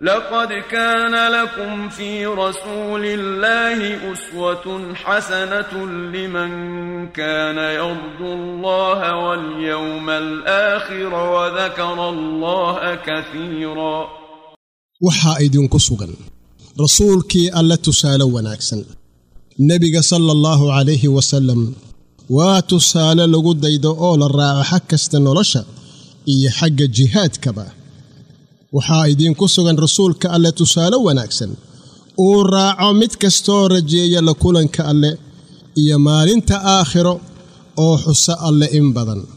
لقد كان لكم في رسول الله أسوة حسنة لمن كان يرجو الله واليوم الآخر وذكر الله كثيرا waxaa idinku sugan rasuulkii alla tusaale wanaagsan nabiga sallallahu alayhi wasallam waa tusaale lagu daydo oo la raaco xag kasta nolosha iyo xagga jihaadkaba waxaa idinku sugan rasuulka alla tusaale wanaagsan oo raaco mid kastoo rajeeya la kulanka alle iyo maalinta aakhiro oo xusa alle in badan